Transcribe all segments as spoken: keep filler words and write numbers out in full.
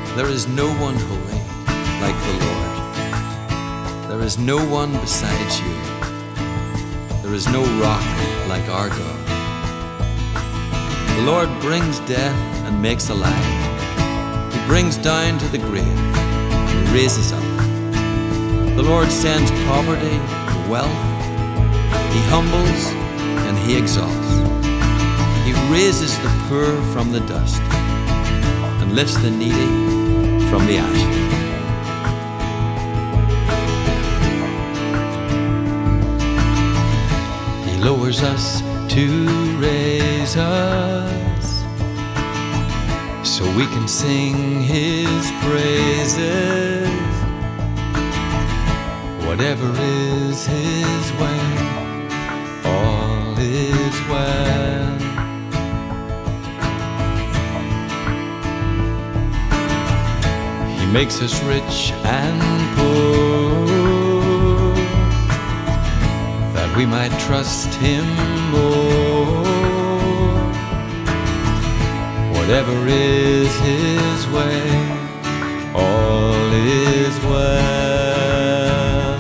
There is no one holy like the Lord. There is no one besides you. There is no rock like our God. The Lord brings death and makes alive. He brings down to the grave and raises up. The Lord sends poverty and wealth. He humbles and He exalts. He raises the poor from the dust and lifts the needy from the ash. He lowers us to raise us, so we can sing His praises. Whatever is His way, all is well. He makes us rich and poor, that we might trust Him more. Whatever is His way, all is well.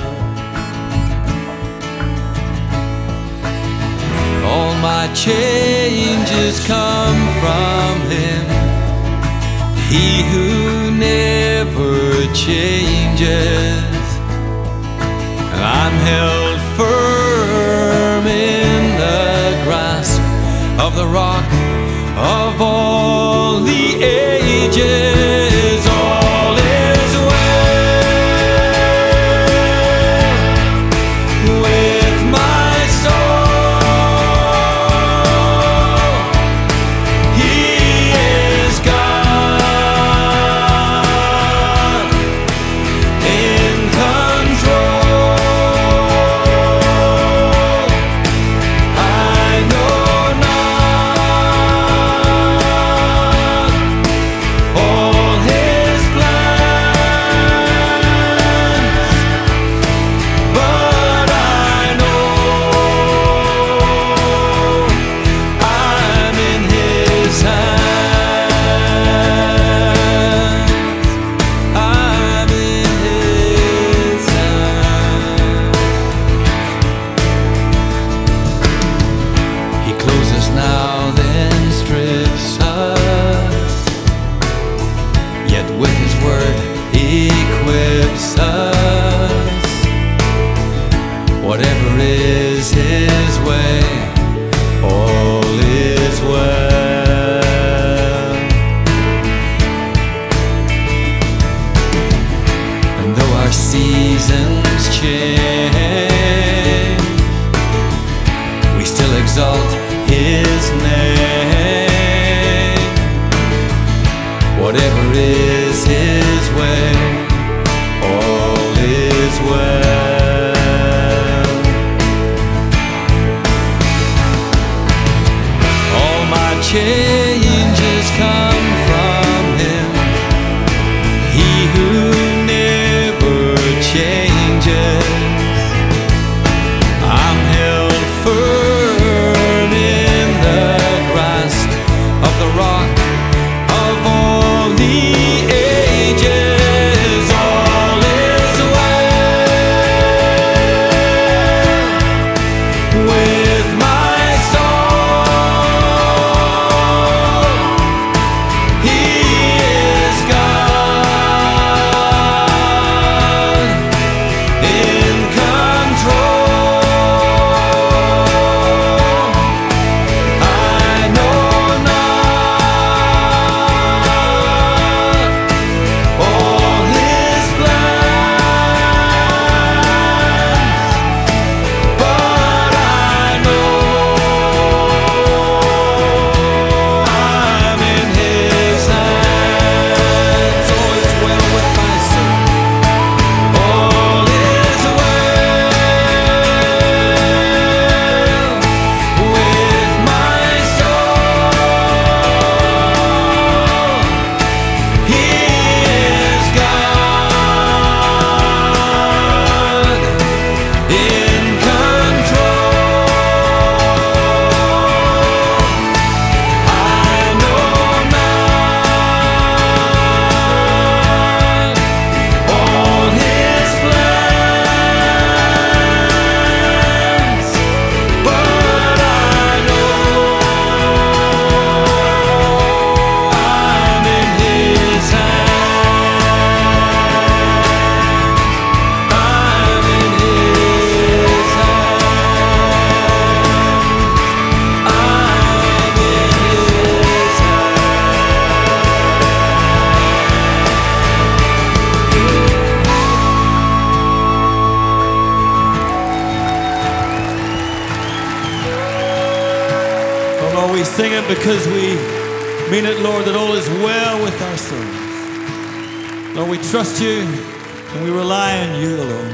All my changes come from Him, He who never changes. And I'm held firm in the grasp of the rock of all the ages. All is well with my soul. He is God in control. I know not all His plans, but I know I'm in His hands. I'm in His hands. He closes now, then strips us, yet with His word equips us. Whatever is His way, all is well. And though our seasons change, we still exalt His name. Whatever is His way, all is well. All my changes come from Him, He who never changes. I'm held firm in the grasp of the rock of all the ages. All is well with my soul. He is God in control. I know not because we mean it, Lord, that all is well with our souls. Lord, we trust you and we rely on you alone.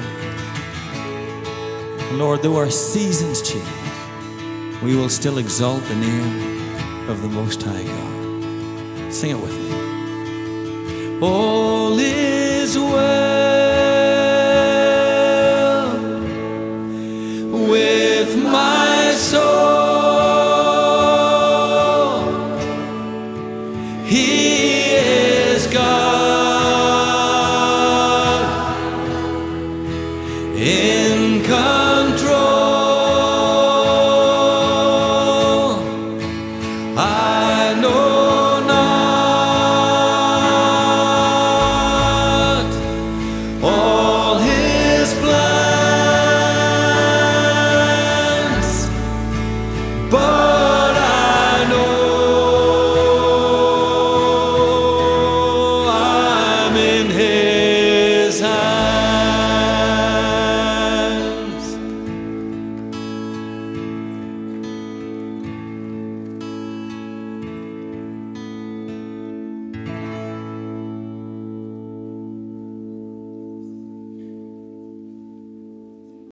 And Lord, though our seasons change, we will still exalt the name of the Most High God. Sing it with me. All is well with my soul. He is God in control. I know